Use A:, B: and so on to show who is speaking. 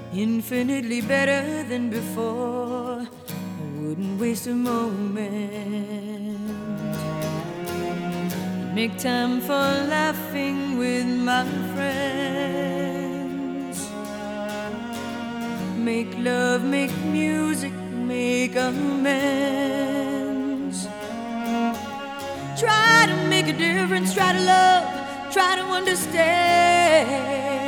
A: infinitely better than before. I wouldn't waste a moment. Make time for laughing with my friends. Make love, make music, make amends. Try to make a difference, try to love, try to understand.